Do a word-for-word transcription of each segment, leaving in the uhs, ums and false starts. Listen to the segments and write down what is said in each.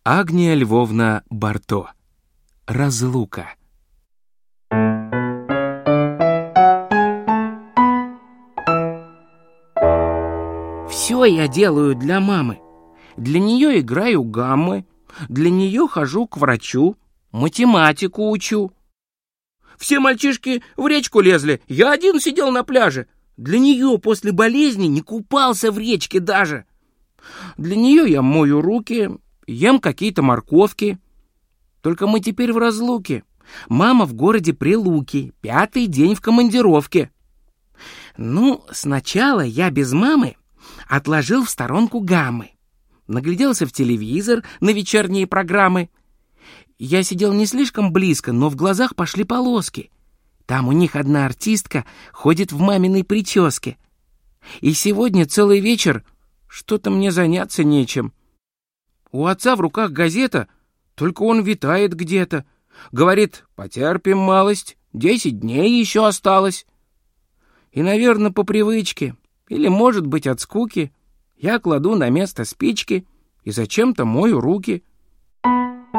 Агния Львовна Барто. Разлука. Все я делаю для мамы. Для нее играю гаммы, для нее хожу к врачу, математику учу. Все мальчишки в речку лезли, я один сидел на пляже. Для нее после болезни не купался в речке даже. Для нее я мою руки, ем какие-то морковки. Только мы теперь в разлуке. Мама в городе Прилуки, пятый день в командировке. Ну, сначала я без мамы отложил в сторонку гаммы. Нагляделся в телевизор на вечерние программы. Я сидел не слишком близко, но в глазах пошли полоски. Там у них одна артистка ходит в маминой прическе. И сегодня целый вечер что-то мне заняться нечем. У отца в руках газета, только он витает где-то. Говорит, потерпим малость, десять дней еще осталось. И, наверное, по привычке, или, может быть, от скуки, я кладу на место спички и зачем-то мою руки.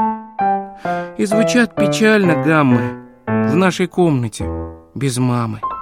И звучат печально гаммы в нашей комнате без мамы.